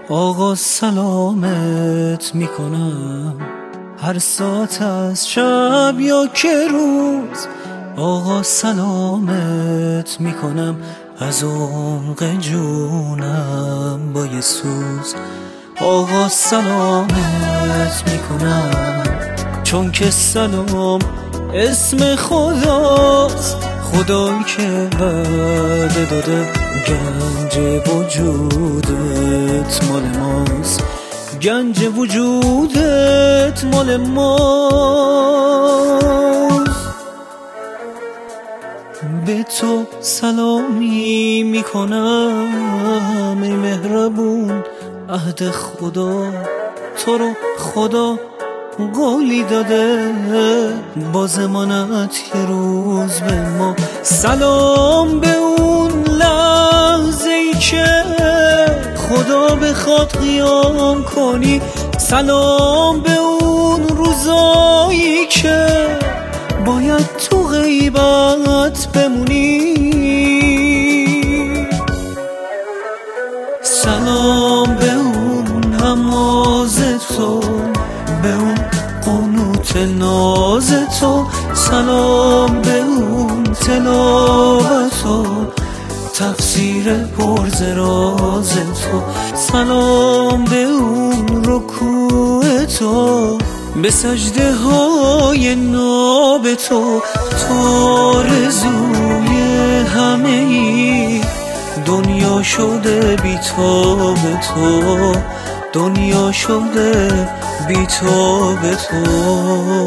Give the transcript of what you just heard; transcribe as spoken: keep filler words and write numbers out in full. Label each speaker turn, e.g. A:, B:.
A: آقا سلامت میکنم هر ساعت از شب یا که روز. آقا سلامت میکنم از عمق جونم با یه سوز. آقا سلامت میکنم چون که سلام اسم خداست، خدایی که وعده داده گنج وجودت مال ماست، گنج وجودت مال ماست. به تو سلامی میکنم ای مهربون عهد خدا، تو رو خدا قولی داده با ضمانت یه روز به ما. سلام به اون لحظه ای که خدا بخواد قیام کنی، سلام به اون روزایی که باید تو غیبت بمونی. سلام به اون نماز تو، به اون قنوت ناز تو، سلام به اون تلاوت و تفسیر پرز راز تو، سلام به اون رکوع تو، به سجده های ناب تو. تو رزوی همه ای دنیا شده بی‌تاب تو، دنیا شده بی‌تاب تو.